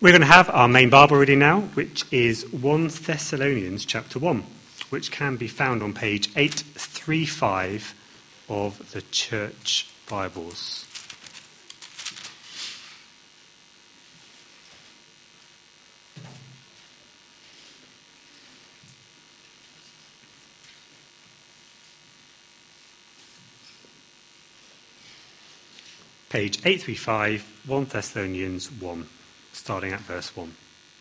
We're going to have our main Bible reading now, which is 1 Thessalonians chapter 1, which can be found on page 835 of the Church Bibles. Page 835, 1 Thessalonians 1. Starting at verse 1.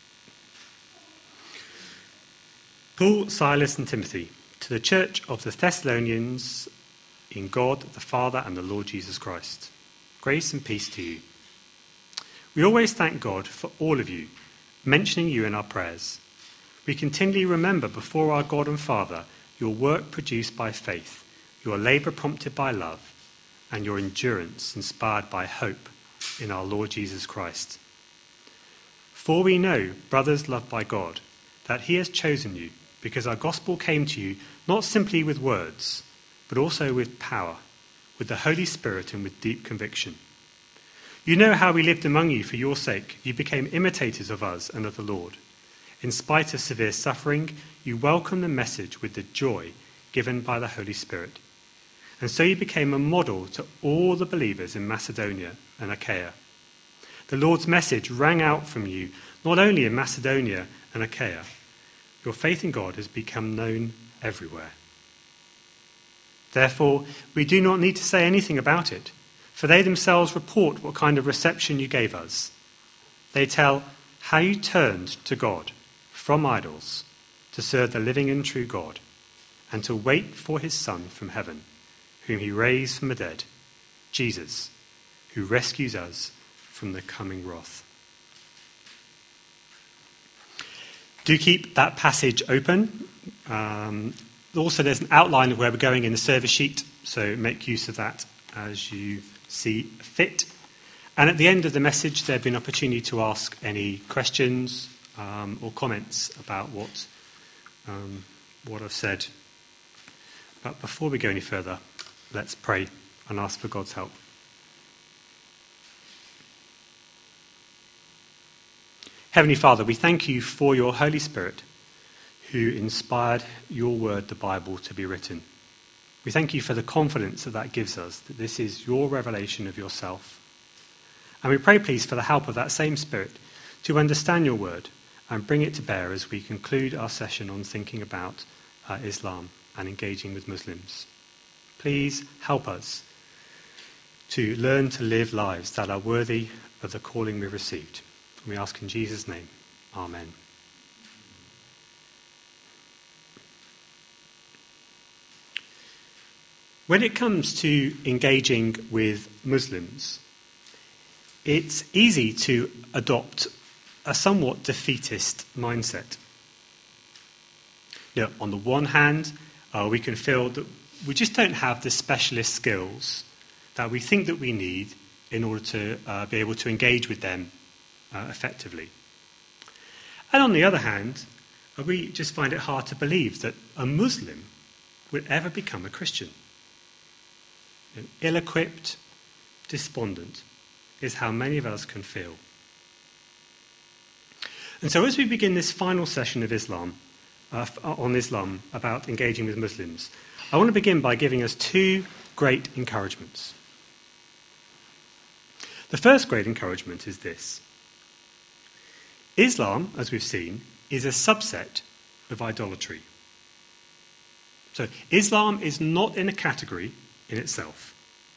Paul, Silas, and Timothy, to the church of the Thessalonians in God the Father and the Lord Jesus Christ. Grace and peace to you. We always thank God for all of you, mentioning you in our prayers. We continually remember before our God and Father your work produced by faith, your labour prompted by love, and your endurance inspired by hope in our Lord Jesus Christ. For we know, brothers loved by God, that he has chosen you, because our gospel came to you not simply with words, but also with power, with the Holy Spirit and with deep conviction. You know how we lived among you for your sake. You became imitators of us and of the Lord. In spite of severe suffering, you welcomed the message with the joy given by the Holy Spirit. And so you became a model to all the believers in Macedonia and Achaia. The Lord's message rang out from you, not only in Macedonia and Achaia. Your faith in God has become known everywhere. Therefore, we do not need to say anything about it, for they themselves report what kind of reception you gave us. They tell how you turned to God from idols to serve the living and true God, and to wait for his Son from heaven, whom he raised from the dead, Jesus, who rescues us from the coming wrath. Do keep that passage open. Also, there's an outline of where we're going in the service sheet, so make use of that as you see fit. And at the end of the message, there'll be an opportunity to ask any questions or comments about what I've said. But before we go any further, let's pray and ask for God's help. Heavenly Father, we thank you for your Holy Spirit who inspired your word, the Bible, to be written. We thank you for the confidence that gives us, that this is your revelation of yourself. And we pray, please, for the help of that same Spirit to understand your word and bring it to bear as we conclude our session on thinking about Islam and engaging with Muslims. Please help us to learn to live lives that are worthy of the calling we've received. We ask in Jesus' name. Amen. When it comes to engaging with Muslims, it's easy to adopt a somewhat defeatist mindset. You know, on the one hand, we can feel that we just don't have the specialist skills that we think that we need in order to be able to engage with them effectively. And on the other hand, we just find it hard to believe that a Muslim would ever become a Christian. Ill-equipped, despondent is how many of us can feel. And so as we begin this final session of Islam, on Islam, about engaging with Muslims, I want to begin by giving us two great encouragements. The first great encouragement is this. Islam, as we've seen, is a subset of idolatry. So Islam is not in a category in itself.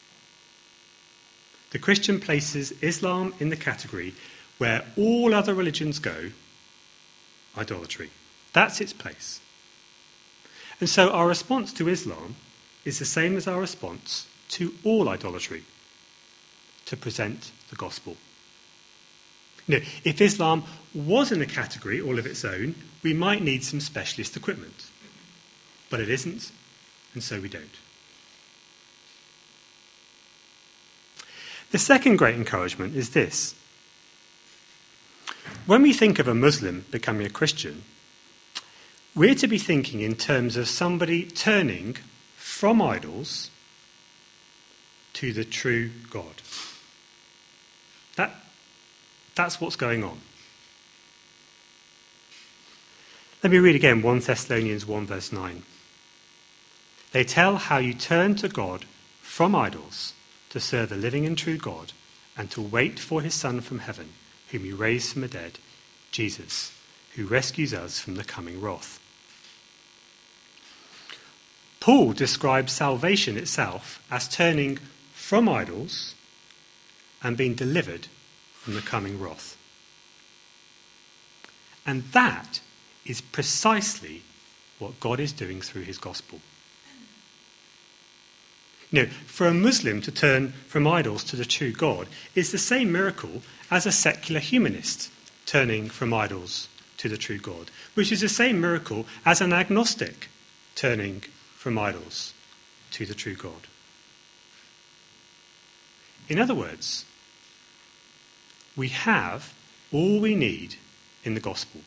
The Christian places Islam in the category where all other religions go, idolatry. That's its place. And so our response to Islam is the same as our response to all idolatry, to present the gospel. You know, if Islam was in a category all of its own, we might need some specialist equipment. But it isn't, and so we don't. The second great encouragement is this. When we think of a Muslim becoming a Christian, we're to be thinking in terms of somebody turning from idols to the true God. That's what's going on. Let me read again 1 Thessalonians 1 verse 9. They tell how you turn to God from idols to serve the living and true God and to wait for his Son from heaven, whom he raised from the dead, Jesus, who rescues us from the coming wrath. Paul describes salvation itself as turning from idols and being delivered from the coming wrath. And that is precisely what God is doing through his gospel. You know, for a Muslim to turn from idols to the true God is the same miracle as a secular humanist turning from idols to the true God, which is the same miracle as an agnostic turning from idols to the true God. In other words, we have all we need in the gospel.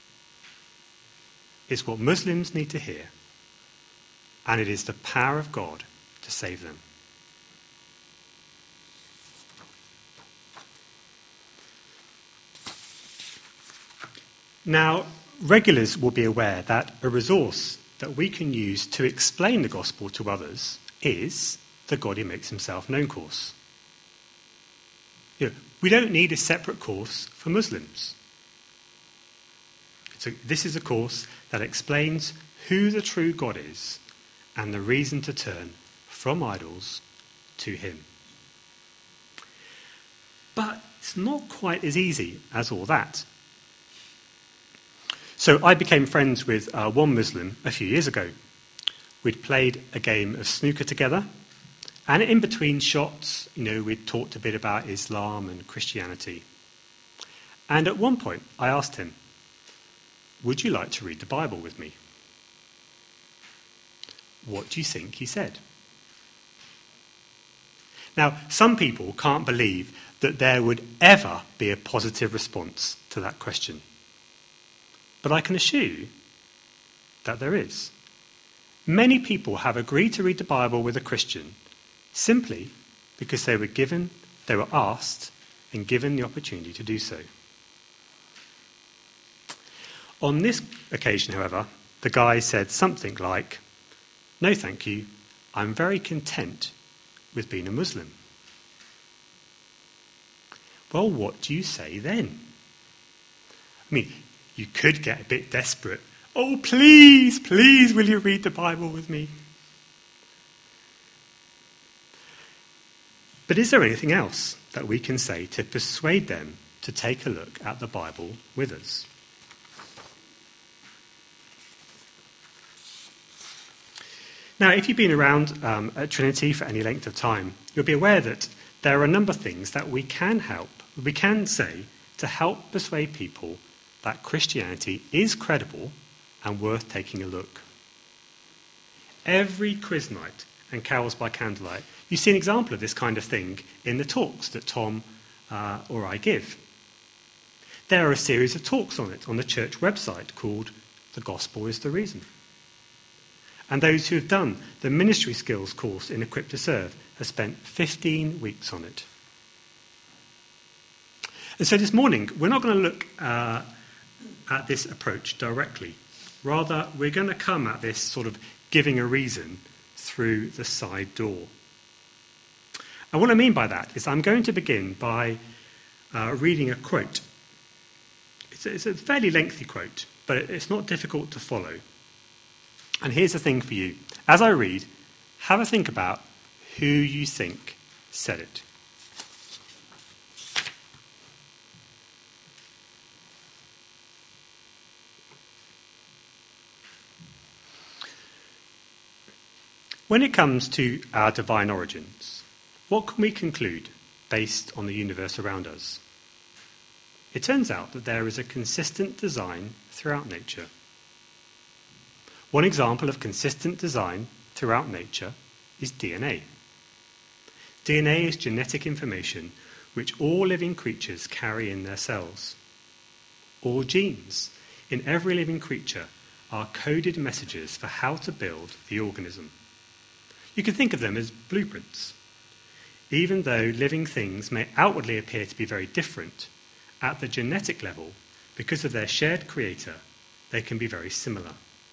It's what Muslims need to hear, and it is the power of God to save them. Now, regulars will be aware that a resource that we can use to explain the gospel to others is the God Who Makes Himself Known course. You know, we don't need a separate course for Muslims. This is a course that explains who the true God is and the reason to turn from idols to him. But it's not quite as easy as all that. So I became friends with one Muslim a few years ago. We'd played a game of snooker together, and in between shots, we'd talked a bit about Islam and Christianity. And at one point, I asked him, "Would you like to read the Bible with me?" What do you think he said? Now, some people can't believe that there would ever be a positive response to that question. But I can assure you that there is. Many people have agreed to read the Bible with a Christian simply because they were asked and given the opportunity to do so. On this occasion, however, the guy said something like, "No, thank you, I'm very content with being a Muslim." Well, what do you say then? I mean, you could get a bit desperate. "Oh, please, please, will you read the Bible with me?" But is there anything else that we can say to persuade them to take a look at the Bible with us? Now, if you've been around at Trinity for any length of time, you'll be aware that there are a number of things that we can say to help persuade people that Christianity is credible and worth taking a look. Every quiz night and carols by candlelight, you see an example of this kind of thing in the talks that Tom or I give. There are a series of talks on it on the church website called The Gospel is the Reason. And those who have done the ministry skills course in Equip to Serve have spent 15 weeks on it. And so this morning, we're not going to look at this approach directly. Rather, we're going to come at this sort of giving a reason through the side door. And what I mean by that is I'm going to begin by reading a quote. It's a fairly lengthy quote, but it's not difficult to follow. And here's the thing for you. As I read, have a think about who you think said it. When it comes to our divine origins, what can we conclude based on the universe around us? It turns out that there is a consistent design throughout nature. One example of consistent design throughout nature is DNA. DNA is genetic information which all living creatures carry in their cells. All genes in every living creature are coded messages for how to build the organism. You can think of them as blueprints. Even though living things may outwardly appear to be very different, at the genetic level, because of their shared creator, they can be very similar.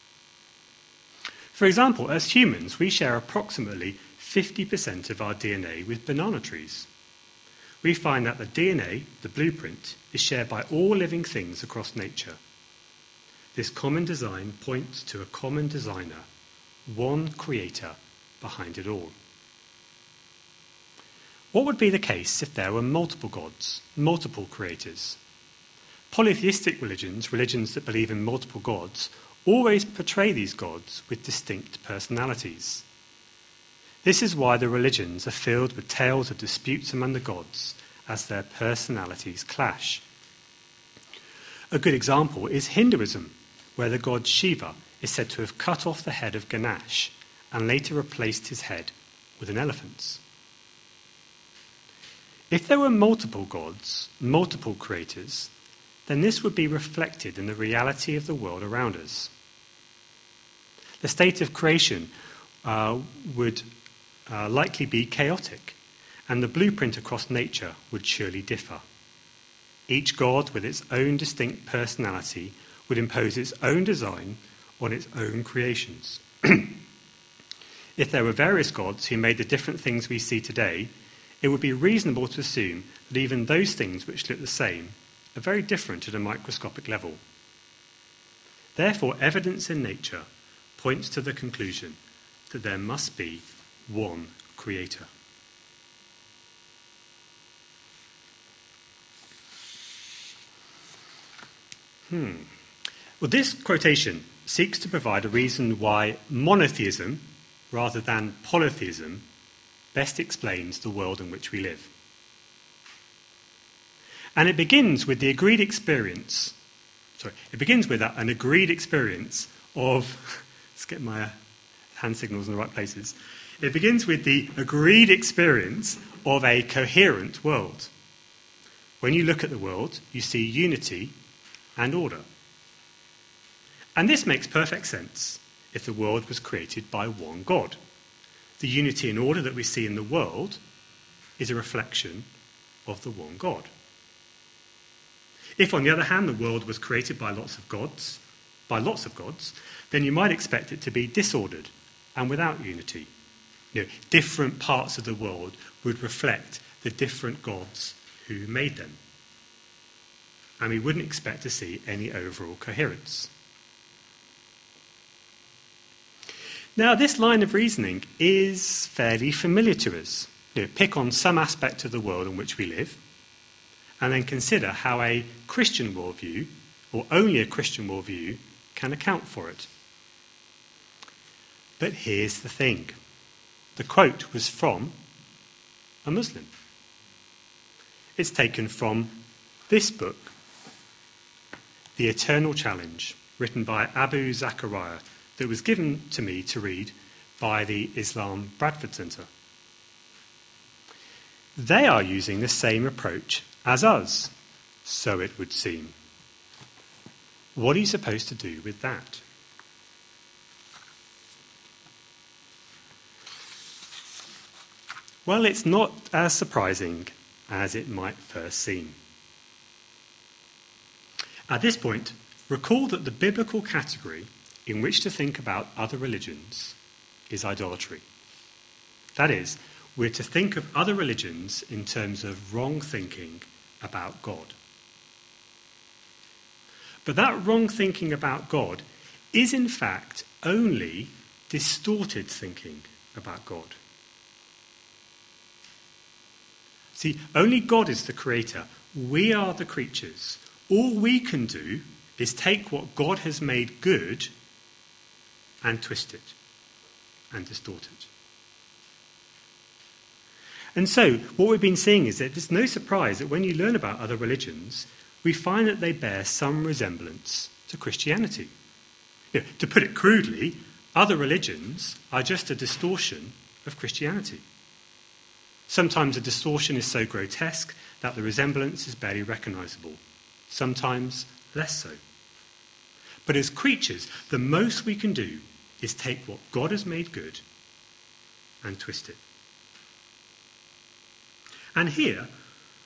For example, as humans, we share approximately 50% of our DNA with banana trees. We find that the DNA, the blueprint, is shared by all living things across nature. This common design points to a common designer, one creator behind it all. What would be the case if there were multiple gods, multiple creators? Polytheistic religions, religions that believe in multiple gods, always portray these gods with distinct personalities. This is why the religions are filled with tales of disputes among the gods as their personalities clash. A good example is Hinduism, where the god Shiva is said to have cut off the head of Ganesh and later replaced his head with an elephant's. If there were multiple gods, multiple creators, then this would be reflected in the reality of the world around us. The state of creation would likely be chaotic, and the blueprint across nature would surely differ. Each god, with its own distinct personality, would impose its own design on its own creations. If there were various gods who made the different things we see today, it would be reasonable to assume that even those things which look the same are very different at a microscopic level. Therefore, evidence in nature points to the conclusion that there must be one creator. Well, this quotation seeks to provide a reason why monotheism, rather than polytheism, best explains the world in which we live. And it begins with an agreed experience of, let's get my hand signals in the right places. It begins with the agreed experience of a coherent world. When you look at the world, you see unity and order. And this makes perfect sense if the world was created by one God. The unity and order that we see in the world is a reflection of the one God. If, on the other hand, the world was created by lots of gods, then you might expect it to be disordered and without unity. Different parts of the world would reflect the different gods who made them. And we wouldn't expect to see any overall coherence. Now, this line of reasoning is fairly familiar to us. Pick on some aspect of the world in which we live, and then consider how a Christian worldview, or only a Christian worldview, can account for it. But here's the thing. The quote was from a Muslim. It's taken from this book, The Eternal Challenge, written by Abu Zakaria, that was given to me to read by the Islam Bradford Centre. They are using the same approach as us, so it would seem. What are you supposed to do with that? Well, it's not as surprising as it might first seem. At this point, recall that the biblical category in which to think about other religions is idolatry. That is, we're to think of other religions in terms of wrong thinking about God. But that wrong thinking about God is in fact only distorted thinking about God. See, only God is the creator. We are the creatures. All we can do is take what God has made good and twist it and distort it. And so, what we've been seeing is that it's no surprise that when you learn about other religions, we find that they bear some resemblance to Christianity. To put it crudely, other religions are just a distortion of Christianity. Sometimes the distortion is so grotesque that the resemblance is barely recognisable. Sometimes less so. But as creatures, the most we can do is take what God has made good and twist it. And here,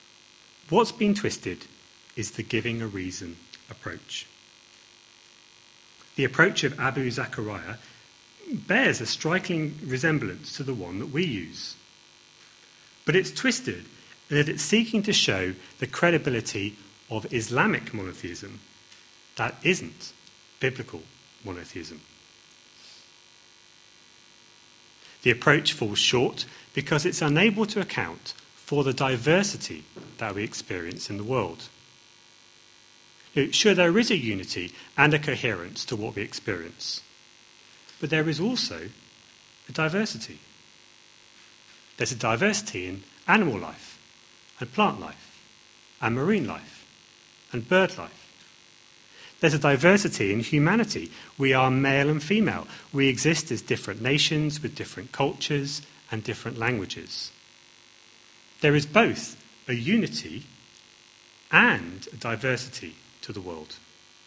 what's been twisted is the giving a reason approach. The approach of Abu Zachariah bears a striking resemblance to the one that we use. But it's twisted in that it's seeking to show the credibility of Islamic monotheism. That isn't biblical monotheism. The approach falls short because it's unable to account for the diversity that we experience in the world. Sure, there is a unity and a coherence to what we experience, but there is also a diversity. There's a diversity in animal life, and plant life, and marine life, and bird life. There's a diversity in humanity. We are male and female. We exist as different nations with different cultures and different languages. There is both a unity and a diversity to the world.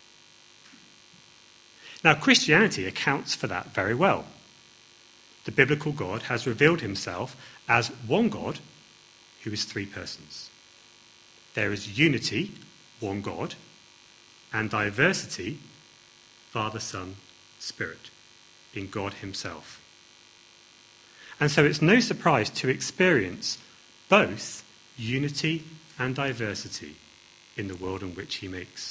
Now, Christianity accounts for that very well. The biblical God has revealed himself as one God who is three persons. There is unity, one God, and diversity, Father, Son, Spirit, in God himself. And so it's no surprise to experience both unity and diversity in the world in which he makes.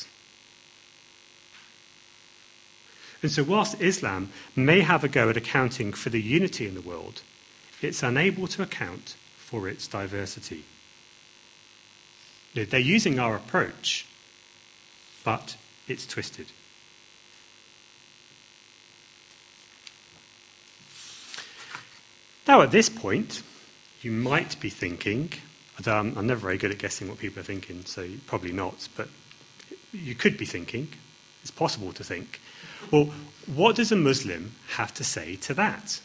And so whilst Islam may have a go at accounting for the unity in the world, it's unable to account for its diversity. They're using our approach, but it's twisted. Now at this point, you might be thinking, I'm never very good at guessing what people are thinking, so probably not, but you could be thinking, it's possible to think, well, what does a Muslim have to say to that?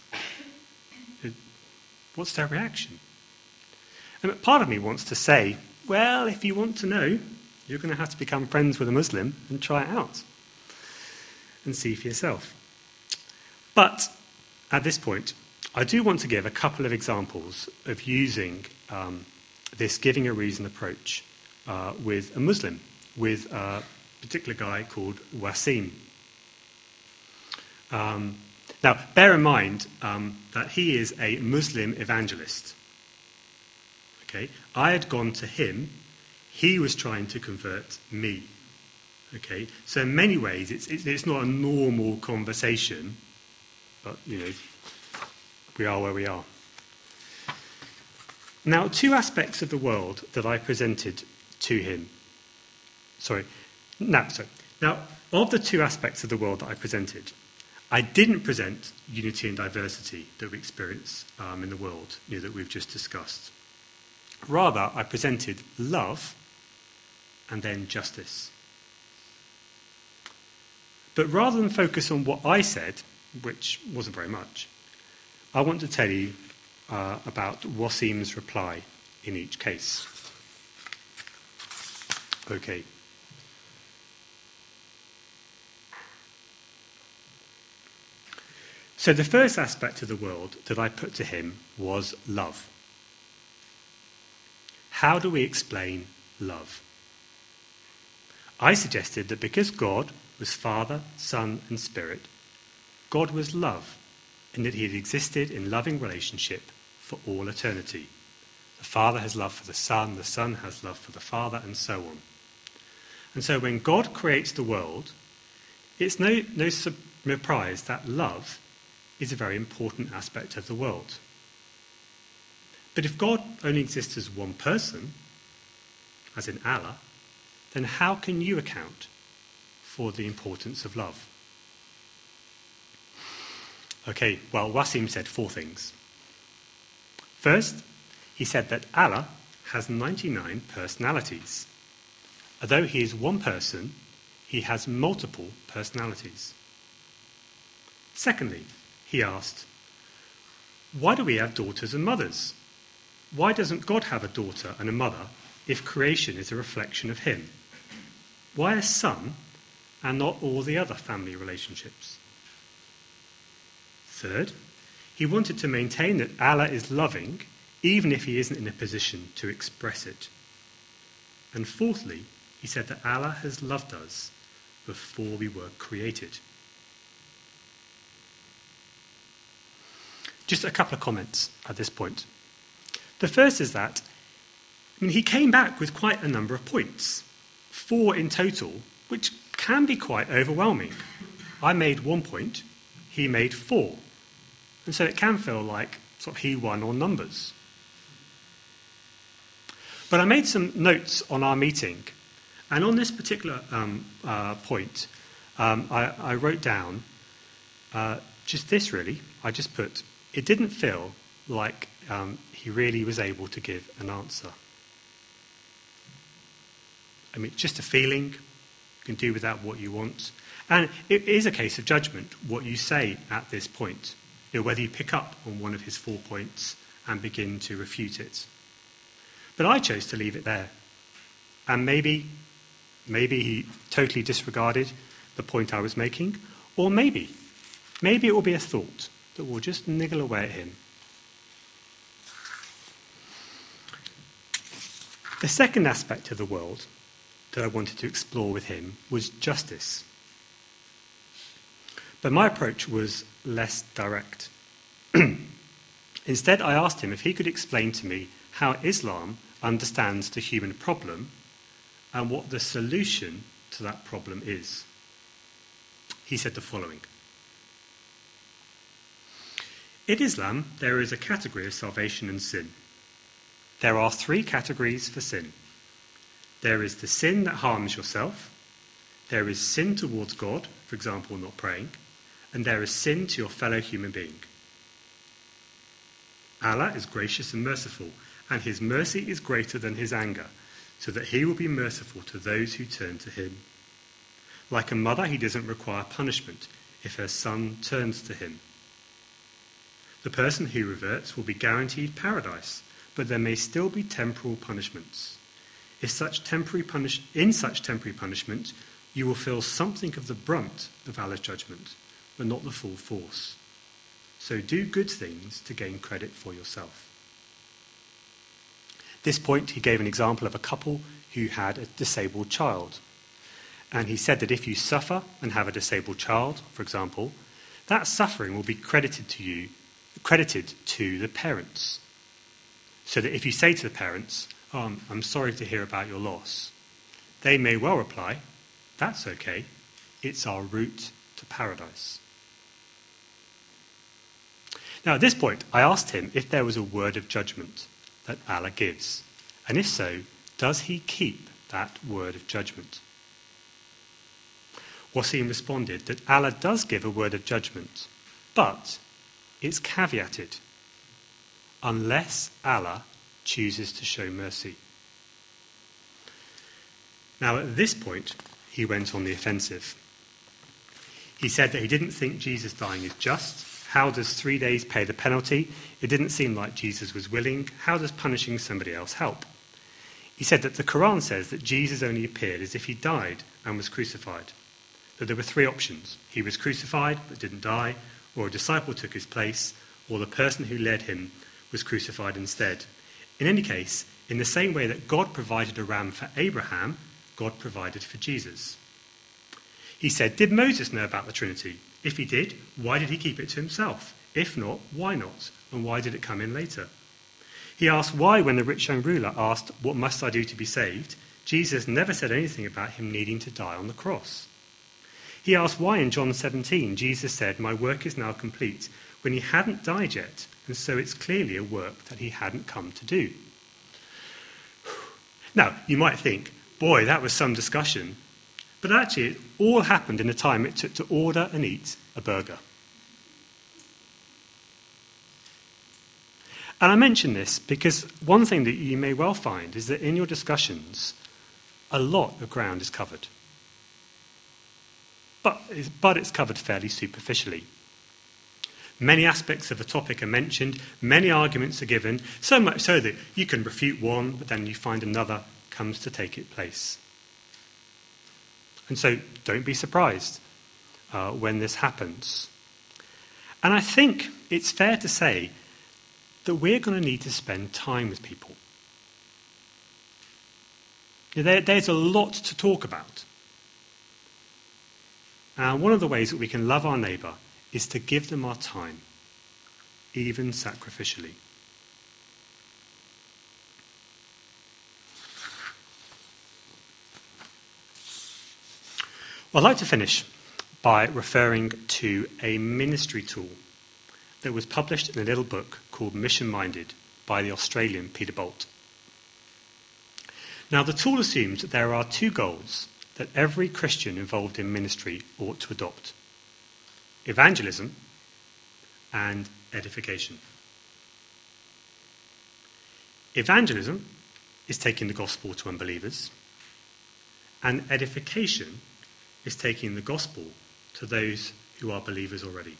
What's their reaction? And part of me wants to say, well, if you want to know, you're going to have to become friends with a Muslim and try it out and see for yourself. But at this point, I do want to give a couple of examples of using this giving a reason approach with a Muslim, with a particular guy called Wasim. Now, bear in mind that he is a Muslim evangelist. Okay, I had gone to him. He was trying to convert me. Okay, so in many ways, it's not a normal conversation, but we are where we are. Now, two aspects of the world that I presented to him. Now, of the two aspects of the world that I presented, I didn't present unity and diversity that we experience in the world that we've just discussed. Rather, I presented love and then justice. But rather than focus on what I said, which wasn't very much, I want to tell you about Wasim's reply in each case. Okay. So the first aspect of the world that I put to him was love. How do we explain love? I suggested that because God was Father, Son, and Spirit, God was love, and that he had existed in loving relationship for all eternity. The Father has love for the Son has love for the Father, and so on. And so when God creates the world, it's no surprise that love is a very important aspect of the world. But if God only exists as one person, as in Allah, then how can you account for the importance of love? Okay, well, Wasim said 4 things. First, he said that Allah has 99 personalities. Although he is one person, he has multiple personalities. Secondly, he asked, why do we have daughters and mothers? Why doesn't God have a daughter and a mother if creation is a reflection of him? Why a son and not all the other family relationships? Third, he wanted to maintain that Allah is loving even if he isn't in a position to express it. And fourthly, he said that Allah has loved us before we were created. Just a couple of comments at this point. The first is that he came back with quite a number of points, 4 in total, which can be quite overwhelming. I made 1 point, he made 4. And so it can feel like sort of he won on numbers. But I made some notes on our meeting, and on this particular point, I wrote down just this really. I just put, it didn't feel like he really was able to give an answer. I mean, just a feeling. You can do with that what you want. And it is a case of judgment, what you say at this point. Whether you pick up on one of his 4 points and begin to refute it. But I chose to leave it there. And maybe he totally disregarded the point I was making, or maybe it will be a thought that will just niggle away at him. The second aspect of the world that I wanted to explore with him was justice. But my approach was less direct. Instead, I asked him if he could explain to me how Islam understands the human problem and what the solution to that problem is. He said the following. In Islam, there is a category of salvation and sin. There are 3 categories for sin. There is the sin that harms yourself. There is sin towards God, for example, not praying. And there is sin to your fellow human being. Allah is gracious and merciful, and his mercy is greater than his anger, so that he will be merciful to those who turn to him. Like a mother, he doesn't require punishment if her son turns to him. The person who reverts will be guaranteed paradise, but there may still be temporal punishments. In such temporary punishment, you will feel something of the brunt of Allah's judgment, but not the full force. So do good things to gain credit for yourself. At this point, he gave an example of a couple who had a disabled child. And he said that if you suffer and have a disabled child, for example, that suffering will be credited to the parents. So that if you say to the parents, "Oh, I'm sorry to hear about your loss," they may well reply, "That's okay, it's our route to paradise." Now, at this point, I asked him if there was a word of judgment that Allah gives, and if so, does he keep that word of judgment? Wasim responded that Allah does give a word of judgment, but it's caveated, unless Allah chooses to show mercy. Now, at this point, he went on the offensive. He said that he didn't think Jesus dying is just. How does 3 days pay the penalty? It didn't seem like Jesus was willing. How does punishing somebody else help? He said that the Quran says that Jesus only appeared as if he died and was crucified. That there were 3 options. He was crucified but didn't die, or a disciple took his place, or the person who led him was crucified instead. In any case, in the same way that God provided a ram for Abraham, God provided for Jesus. He said, did Moses know about the Trinity? If he did, why did he keep it to himself? If not, why not? And why did it come in later? He asked why, when the rich young ruler asked, what must I do to be saved? Jesus never said anything about him needing to die on the cross. He asked why in John 17 Jesus said, my work is now complete, when he hadn't died yet, and so it's clearly a work that he hadn't come to do. Now, you might think, boy, that was some discussion. But actually, it all happened in the time it took to order and eat a burger. And I mention this because one thing that you may well find is that in your discussions, a lot of ground is covered. But it's covered fairly superficially. Many aspects of the topic are mentioned, many arguments are given, so much so that you can refute one, but then you find another comes to take its place. And so don't be surprised when this happens. And I think it's fair to say that we're going to need to spend time with people. There's a lot to talk about. And one of the ways that we can love our neighbour is to give them our time. even sacrificially. Well, I'd like to finish by referring to a ministry tool that was published in a little book called Mission Minded by the Australian Peter Bolt. Now, the tool assumes that there are two goals that every Christian involved in ministry ought to adopt: evangelism and edification. Evangelism is taking the gospel to unbelievers, and edification is taking the gospel to those who are believers already.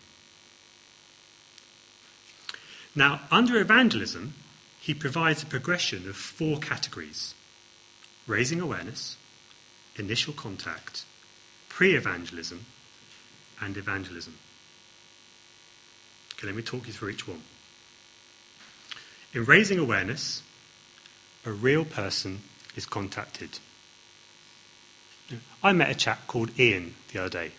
Now, under evangelism, he provides a progression of 4 categories: raising awareness, initial contact, pre-evangelism, and evangelism. Okay, let me talk you through each one. In raising awareness, a real person is contacted. I met a chap called Ian the other day.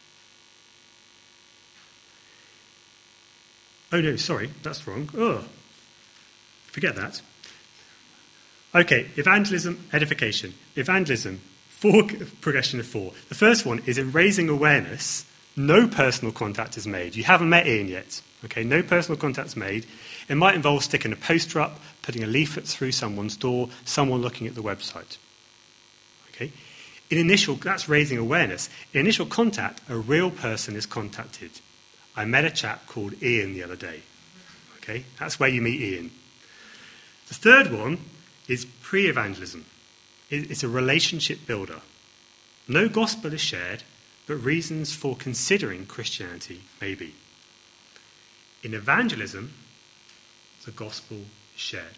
Oh no, sorry, that's wrong. Oh, forget that. Okay, evangelism, edification. Evangelism, progression of 4. The first one is in raising awareness, no personal contact is made. You haven't met Ian yet. Okay, no personal contact's made. It might involve sticking a poster up, putting a leaflet through someone's door, someone looking at the website. Okay, that's raising awareness. In initial contact, a real person is contacted. I met a chap called Ian the other day. Okay, that's where you meet Ian. The third one is pre-evangelism. It's a relationship builder. No gospel is shared, but reasons for considering Christianity may be. In evangelism, the gospel is shared.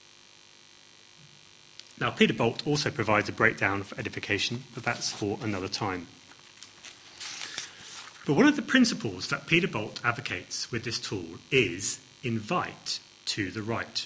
Now, Peter Bolt also provides a breakdown for edification, but that's for another time. But one of the principles that Peter Bolt advocates with this tool is invite to the right.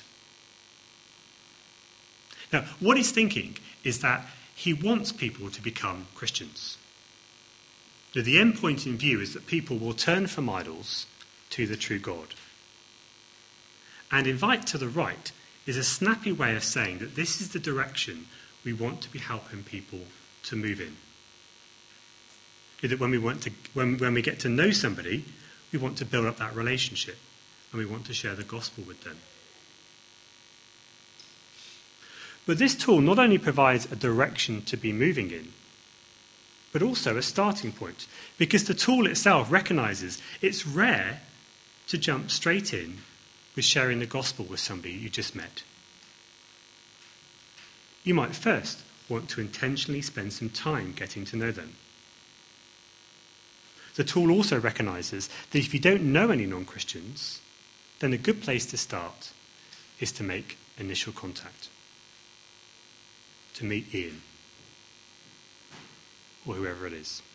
Now, what he's thinking is that he wants people to become Christians. The end point in view is that people will turn from idols to the true God. And invite to the right is a snappy way of saying that this is the direction we want to be helping people to move in. That when we get to know somebody, we want to build up that relationship and we want to share the gospel with them. But this tool not only provides a direction to be moving in, but also a starting point, because the tool itself recognises it's rare to jump straight in with sharing the gospel with somebody you just met. You might first want to intentionally spend some time getting to know them. The tool also recognises that if you don't know any non-Christians, then a good place to start is to make initial contact. To meet Ian, or whoever it is.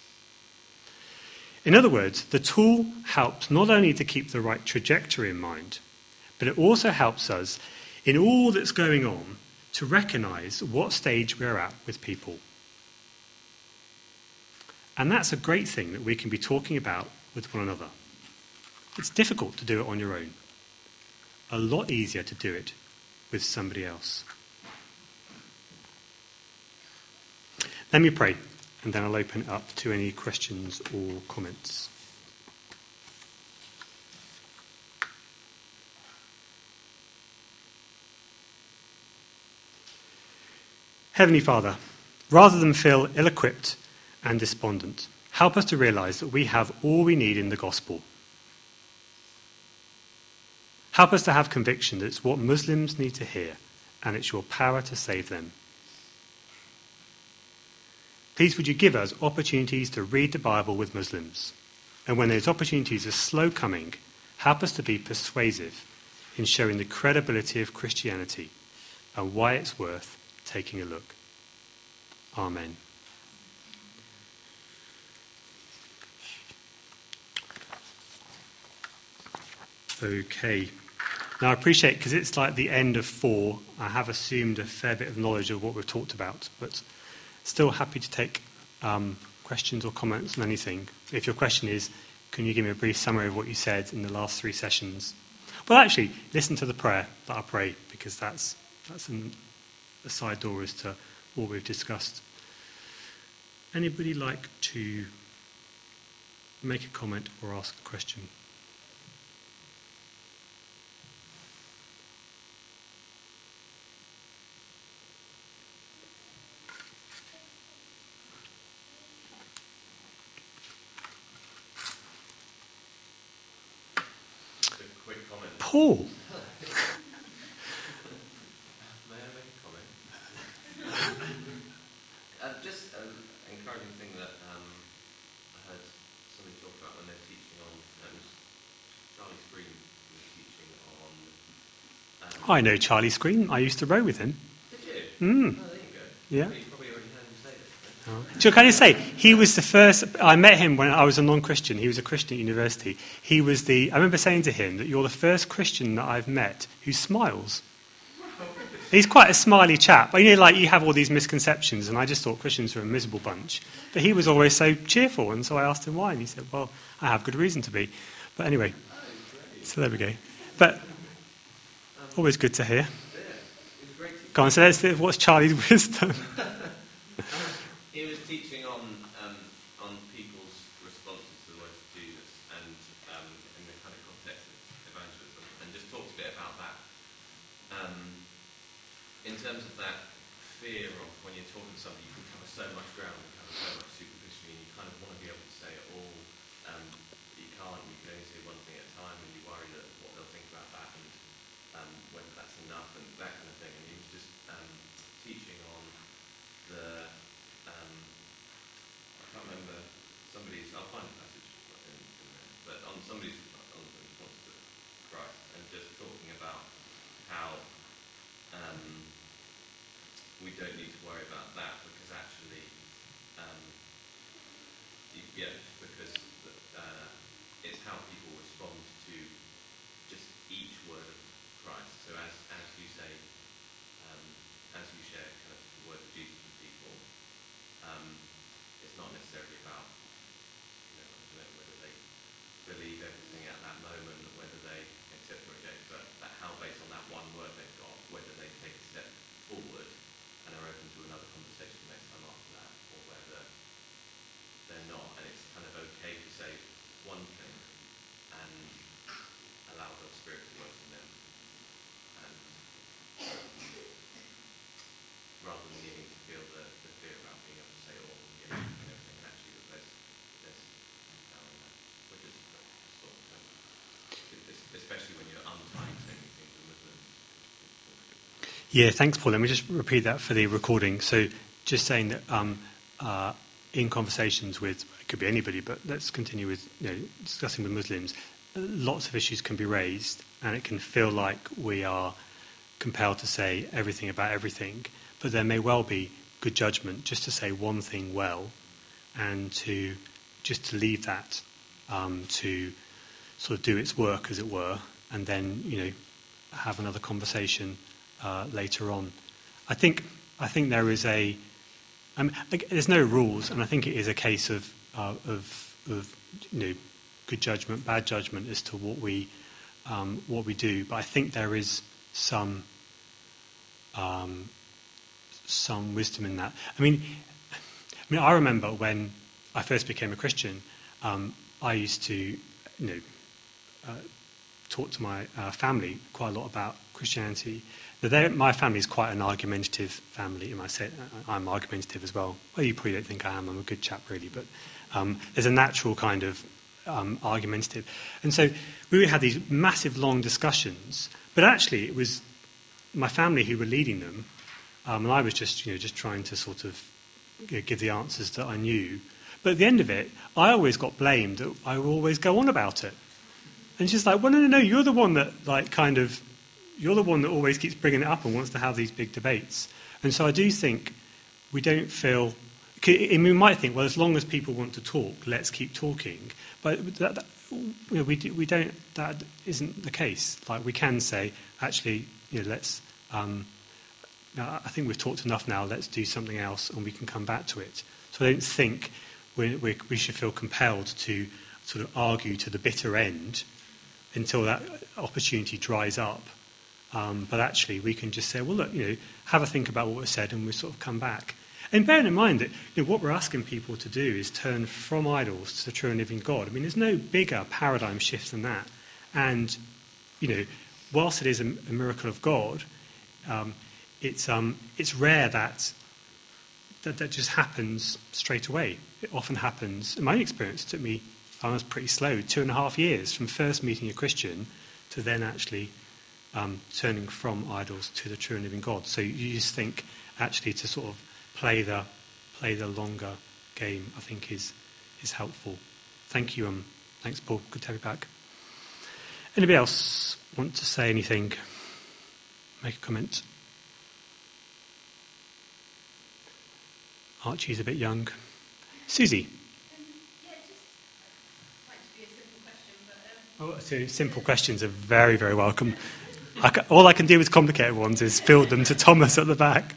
In other words, the tool helps not only to keep the right trajectory in mind, but it also helps us, in all that's going on, to recognise what stage we're at with people. And that's a great thing that we can be talking about with one another. It's difficult to do it on your own. A lot easier to do it with somebody else. Let me pray, and then I'll open it up to any questions or comments. Heavenly Father, rather than feel ill-equipped and despondent, help us to realise that we have all we need in the gospel. Help us to have conviction that it's what Muslims need to hear, and it's your power to save them. Please would you give us opportunities to read the Bible with Muslims, and when those opportunities are slow coming, help us to be persuasive in showing the credibility of Christianity and why it's worth taking a look. Amen. Okay. Now I appreciate, because it's like the end of 4, I have assumed a fair bit of knowledge of what we've talked about, but still happy to take questions or comments on anything. If your question is, can you give me a brief summary of what you said in the last 3 sessions? Well, actually, listen to the prayer that I prayed, because that's a side door as to what we've discussed. Anybody like to make a comment or ask a question? Paul. May I make a comment? Just an encouraging thing that I heard somebody talk about when they're teaching on, Charlie Screen was teaching on... I know Charlie Screen. I used to row with him. Did you? Mm. Oh, there you go. Yeah. You probably already heard him say this. So can I say, he was the first, I met him when I was a non-Christian. He was a Christian at university. I remember saying to him that you're the first Christian that I've met who smiles. He's quite a smiley chap. But, you have all these misconceptions, and I just thought Christians were a miserable bunch. But he was always so cheerful, and so I asked him why, and he said, well, I have good reason to be. But anyway, so there we go. But always good to hear. Go on, so what's Charlie's wisdom? He was teaching on people's responses to the words of Jesus, and in the kind of context of evangelism, and just talked a bit about that. In terms of that fear of when you're talking to somebody, you can cover so much ground, you cover so much superficially, and you kind of want to be able to say it all. You can't, you can only say one thing at a time, and you worry that what they'll think about that, and whether that's enough, and that kind of thing. And he was just teaching on the... I can't remember somebody's... I'll find the passage in there, but on somebody's on the response to Christ, and just talking about how we don't need to worry about that, because actually, because it's how people respond to just each word of Christ. So as you say, as you share kind of the word of Jesus with people, it's not necessarily about whether they believe everything at that moment, or whether they accept or reject, but how based on that one word they've got, whether they take a step forward and are open to another conversation next time after that, or whether they're not. And it's kind of okay to say one thing and allow God's Spirit to work in them, and rather than needing to feel the fear about being able to say all and everything, and actually that there's which is sort of, especially when you're untying so many things with Muslims. Yeah, thanks, Paul. Let me just repeat that for the recording. So just saying that in conversations with, it could be anybody, but let's continue with discussing with Muslims, lots of issues can be raised, and it can feel like we are compelled to say everything about everything, but there may well be good judgment just to say one thing well, and to leave that to sort of do its work, as it were, and then have another conversation later on. I think there is there's no rules, and I think it is a case of good judgment, bad judgment as to what we do. But I think there is some wisdom in that. I mean, I remember when I first became a Christian, I used to talk to my family quite a lot about Christianity. My family is quite an argumentative family, and I say I'm argumentative as well. Well, you probably don't think I am. I'm a good chap, really, but there's a natural kind of argumentative. And so we would have these massive, long discussions, but actually it was my family who were leading them, and I was just trying to sort of give the answers that I knew. But at the end of it, I always got blamed that I would always go on about it. And she's like, well, no, you're the one that you're the one that always keeps bringing it up and wants to have these big debates. And so I do think we don't feel... we might think, well, as long as people want to talk, let's keep talking. But we don't. That isn't the case. Like, we can say, actually, let's... I think we've talked enough now, let's do something else and we can come back to it. So I don't think we should feel compelled to sort of argue to the bitter end until that opportunity dries up. But actually, we can just say, well, look, have a think about what was said, and we'll sort of come back. And bearing in mind that what we're asking people to do is turn from idols to the true and living God. I mean, there's no bigger paradigm shift than that. And, whilst it is a miracle of God, it's rare that just happens straight away. It often happens. In my experience, it took me, I was pretty slow, 2.5 years from first meeting a Christian to then actually turning from idols to the true and living God. So you just think actually to sort of play the longer game, I think is helpful. Thank you. Thanks, Paul. Good to have you back. Anybody else want to say anything? Make a comment? Archie's a bit young. Susie? Yeah, just might be a simple question, but... So simple questions are very, very welcome. All I can do with complicated ones is field them to Thomas at the back.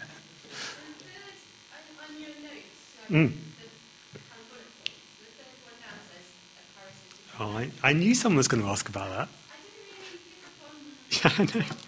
On your notes, the Mm. kind of bullet points, the third one down says a parasitic. Oh, I knew someone was going to ask about that. I didn't really pick up on... Yeah, I know.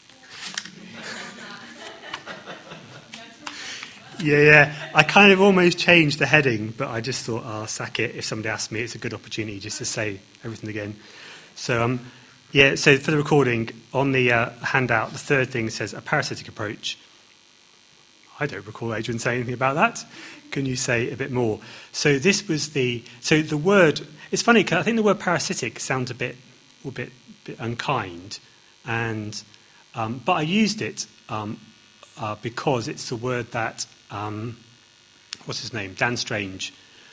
Yeah. I kind of almost changed the heading, but I just thought, I'll sack it. If somebody asks me, it's a good opportunity just to say everything again. So, so for the recording, on the handout, the third thing says a parasitic approach. I don't recall Adrian saying anything about that. Can you say a bit more? So this was the word. It's funny because I think the word parasitic sounds a bit unkind, and but I used it because it's the word that what's his name, Dan Strange,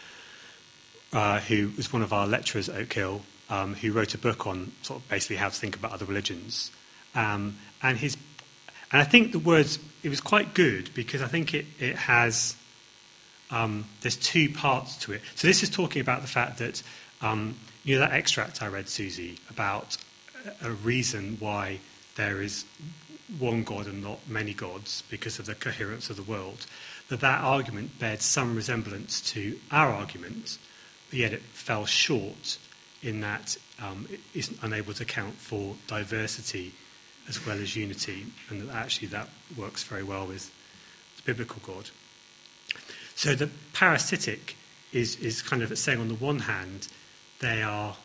who was one of our lecturers at Oak Hill, who wrote a book on sort of basically how to think about other religions, and I think the words, it was quite good because I think it has, there's two parts to it. So this is talking about the fact that, that extract I read, Susie, about a reason why there is one God and not many gods because of the coherence of the world, that argument bared some resemblance to our argument, but yet it fell short in that it isn't unable to account for diversity as well as unity, and that actually that works very well with the biblical God. So the parasitic is kind of saying, on the one hand, they are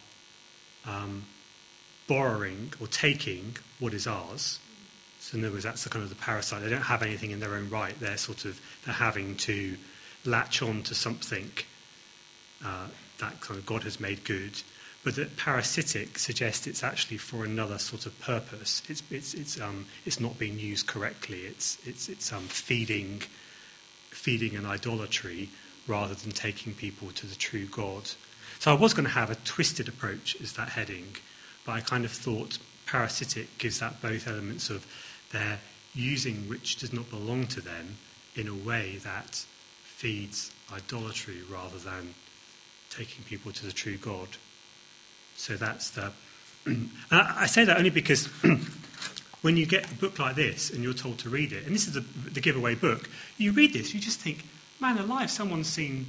borrowing or taking what is ours. So in other words, that's the kind of the parasite. They don't have anything in their own right. They're having to latch on to something that kind of God has made good. But that parasitic suggests it's actually for another sort of purpose. It's not being used correctly. It's feeding an idolatry rather than taking people to the true God. So I was going to have a twisted approach as that heading, but I kind of thought parasitic gives that both elements of they're using which does not belong to them in a way that feeds idolatry rather than taking people to the true God. So that's the... I say that only because when you get a book like this and you're told to read it, and this is the giveaway book, you read this, you just think, man alive, someone's seen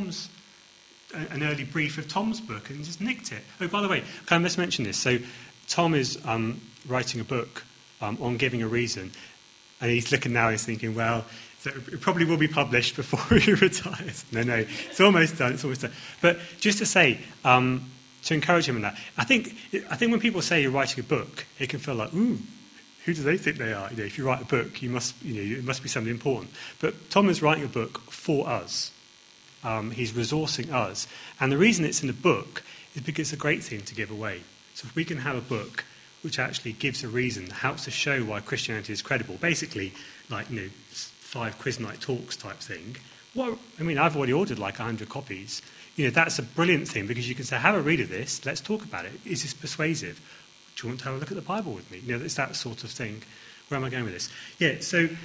an early brief of Tom's book and just nicked it. Oh, by the way, can I just mention this? So Tom is writing a book on giving a reason, and he's looking now, he's thinking, well, so it probably will be published before he retires. No, it's almost done. But just to say... to encourage him in that. I think when people say you're writing a book, it can feel like, ooh, who do they think they are? If you write a book, it must be something important. But Tom is writing a book for us. He's resourcing us. And the reason it's in a book is because it's a great thing to give away. So if we can have a book which actually gives a reason, helps to show why Christianity is credible, basically like, 5 quiz night talks type thing. Well, I mean, I've already ordered like 100 copies. That's a brilliant thing because you can say, have a read of this, let's talk about it. Is this persuasive? Do you want to have a look at the Bible with me? It's that sort of thing. Where am I going with this? Yeah,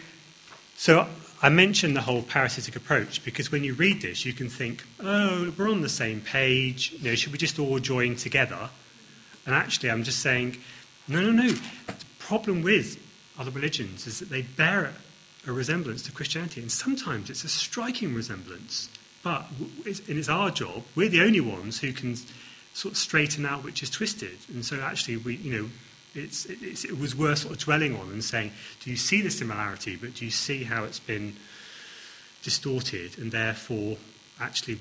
so I mentioned the whole parasitic approach because when you read this, you can think, oh, we're on the same page. Should we just all join together? And actually, I'm just saying, no. The problem with other religions is that they bear a resemblance to Christianity, and sometimes it's a striking resemblance. But it's our job, we're the only ones who can sort of straighten out which is twisted. And so actually, it was worth sort of dwelling on and saying, do you see the similarity, but do you see how it's been distorted? And therefore, actually,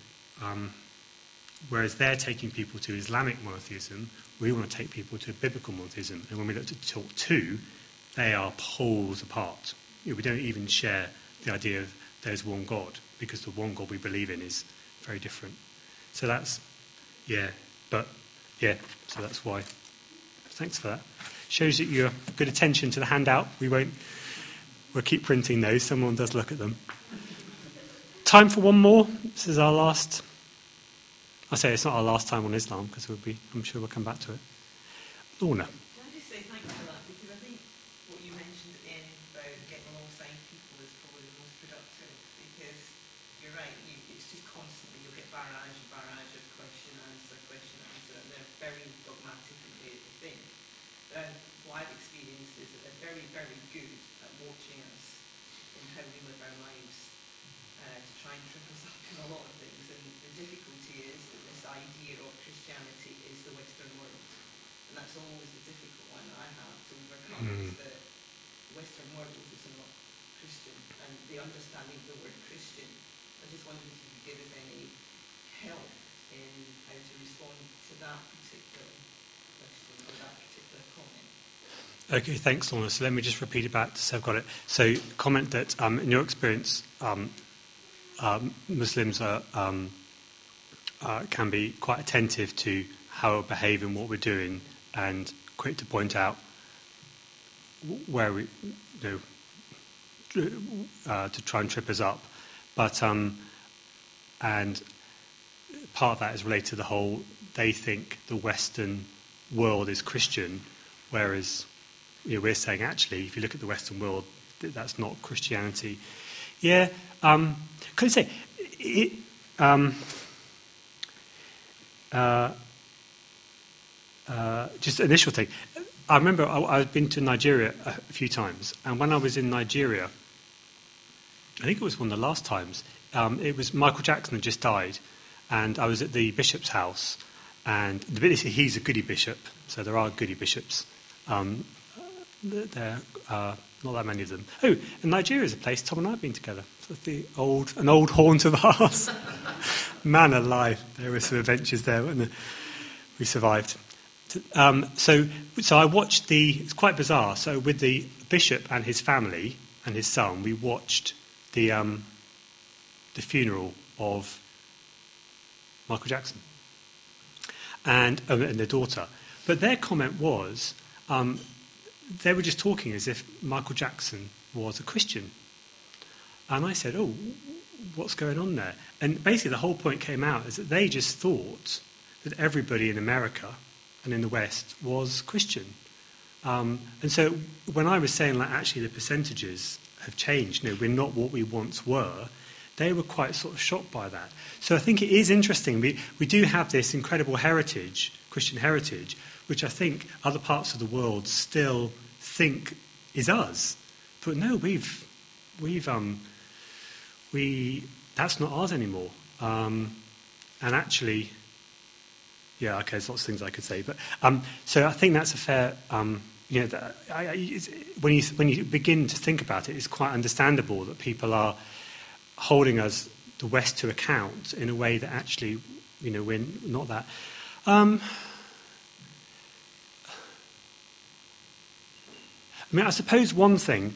whereas they're taking people to Islamic monotheism, we want to take people to biblical monotheism. And when we look to talk two, they are poles apart. We don't even share the idea of there's one God, because the one God we believe in is very different. So that's, so that's why. Thanks for that. Shows that you're good attention to the handout. We'll keep printing those. Someone does look at them. Time for one more. This is our last. I say it's not our last time on Islam, because I'm sure we'll come back to it. Lorna. Can I just say thank you for that? Because I think what you mentioned at the end about getting alongside people is probably the most productive. Because you're right, it's just constantly, you'll get barrage of question, answer, and they're very dogmatic in the way they think. What I've experienced is that they're very, very good at watching us in how we live our lives to try and trip us up in a lot of things. And the difficulty is that this idea of Christianity is the Western world. And that's always the difficult one that I have to overcome, is that the Western world is not Christian. And the understanding of the word Christian, I just wondered if you could give us any help in how to respond to that particular question or that particular comment. Okay, thanks, Lorna. So let me just repeat it back so I've got it. So comment that in your experience, Muslims can be quite attentive to how we behave and what we're doing, and quick to point out where we, to try and trip us up. But and part of that is related to the whole. They think the Western world is Christian, whereas we're saying actually, if you look at the Western world, that's not Christianity. Yeah, could I say it? Just initial thing. I remember I've been to Nigeria a few times, and when I was in Nigeria, I think it was one of the last times, it was Michael Jackson had just died, and I was at the bishop's house, and he's a goody bishop, so there are goody bishops. There are not that many of them. Oh, and Nigeria is a place Tom and I have been together. So an old haunt of ours. Man alive, there were some adventures there, weren't there? We survived. So I watched it's quite bizarre. So with the bishop and his family and his son, we watched the funeral of Michael Jackson and their daughter. But their comment was, they were just talking as if Michael Jackson was a Christian. And I said, oh, what's going on there? And basically the whole point came out is that they just thought that everybody in America and in the West was Christian. And so when I was saying, actually the percentages have changed, we're not what we once were, they were quite sort of shocked by that. So I think it is interesting. We do have this incredible heritage, Christian heritage, which I think other parts of the world still think is us. But no, that's not ours anymore. And actually, there's lots of things I could say. But so I think that's a fair. When you begin to think about it, it's quite understandable that people are holding us, the West, to account in a way that actually, we're not that. I suppose one thing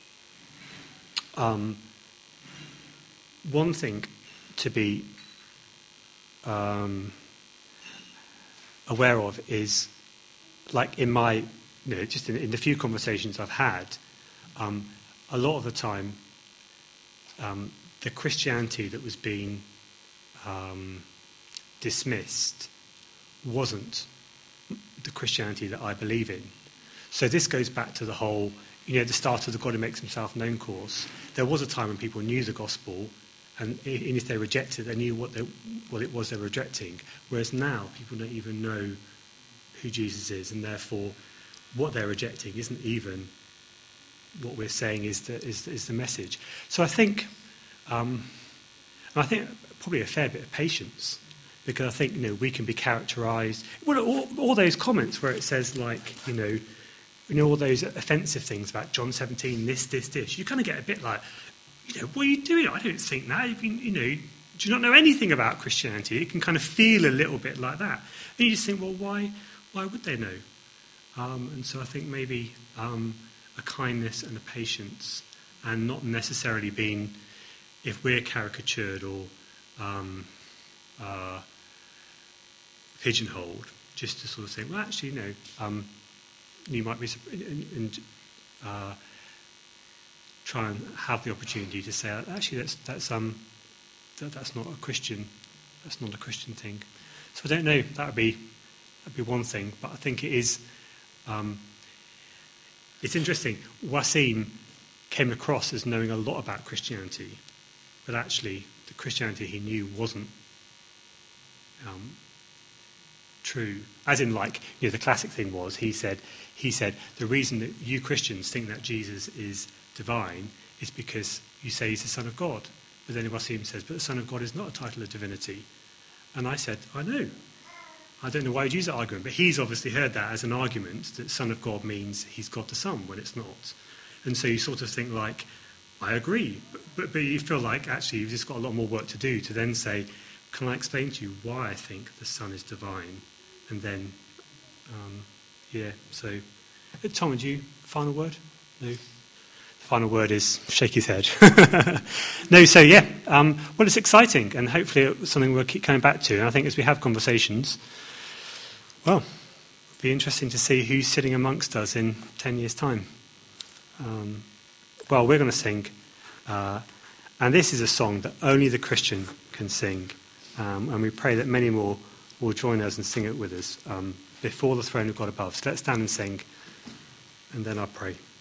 to be aware of is, like in my, just in the few conversations I've had, a lot of the time, the Christianity that was being dismissed wasn't the Christianity that I believe in. So this goes back to the whole, the start of the God Who Makes Himself Known course. There was a time when people knew the gospel, and if they rejected it, they knew what it was they were rejecting. Whereas now, people don't even know who Jesus is, and therefore, what they're rejecting isn't even what we're saying is the message. So I think, and I think probably a fair bit of patience, Because I think, we can be characterised... Well, all those comments where it says, like, all those offensive things about John 17, this. You kind of get a bit like, what are you doing? I don't think that. Do you not know anything about Christianity? It can kind of feel a little bit like that. And you just think, well, why would they know? And so I think maybe a kindness and a patience, and not necessarily being, if we're caricatured or pigeonholed, just to sort of say, well, actually, you might be, and try and have the opportunity to say, actually, that's not a Christian thing. So I don't know. That'd be one thing, but I think it is. It's interesting. Wasim came across as knowing a lot about Christianity, but actually, the Christianity he knew wasn't true. As in, like, the classic thing was he said the reason that you Christians think that Jesus is divine is because you say he's the Son of God. But then Wasim says, but the Son of God is not a title of divinity. And I said, I know. I don't know why you'd use that argument, but he's obviously heard that as an argument that Son of God means he's God the Son when it's not. And so you sort of think like, I agree, but you feel like actually you've just got a lot more work to do to then say, can I explain to you why I think the Son is divine? And then, so, Tom, would you, final word? No? The final word is shake his head. No, so well, it's exciting, and hopefully it's something we'll keep coming back to. And I think as we have conversations, well, it'll be interesting to see who's sitting amongst us in 10 years' time. Well, we're going to sing, and this is a song that only the Christian can sing, and we pray that many more will join us and sing it with us before the throne of God above. So let's stand and sing, and then I'll pray.